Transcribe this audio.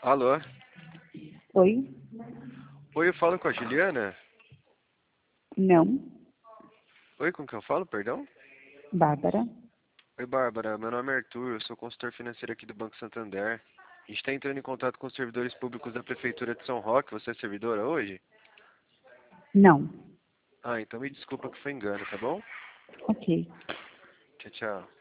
Alô? Oi? Oi, eu falo com a Juliana? Não. Oi, com quem eu falo, perdão? Bárbara? Oi, Bárbara. Meu nome é Arthur, eu sou consultor financeiro aqui do Banco Santander. A gente está entrando em contato com os servidores públicos da Prefeitura de São Roque. Você é servidora hoje? Não. Ah, então me desculpa que foi engano, tá bom? Ok. Tchau, tchau.